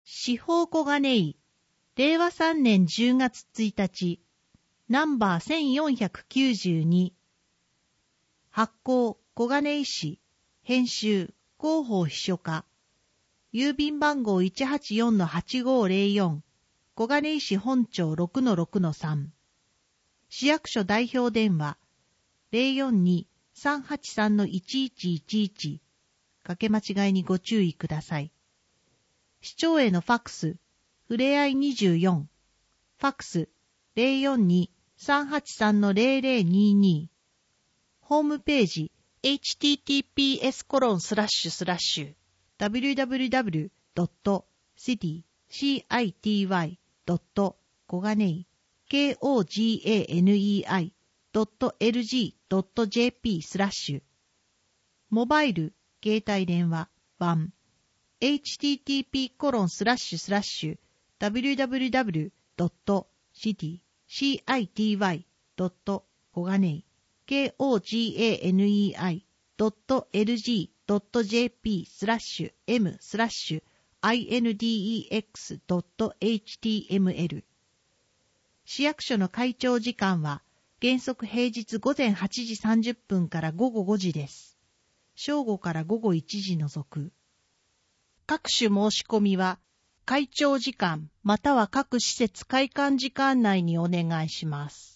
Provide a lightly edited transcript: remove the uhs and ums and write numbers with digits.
司法小金井、令和3年10月1日、ナンバー1492。発行、小金井市、編集、広報秘書課。郵便番号 184-8504、小金井市本町 6-6-3。市役所代表電話、042-383-1111。かけ間違いにご注意ください。市長へのファックス、ふれあい24、ファックス 042-383-0022。ホームページ https://www.city.koganei.lg.jp/ モバイル、携帯電話版http://www.koganei.lg.jp/m/index.html。 市役所の開庁時間は原則平日午前8時30分から午後5時です。正午から午後1時除く。各種申し込みは開庁時間または各施設開館時間内にお願いします。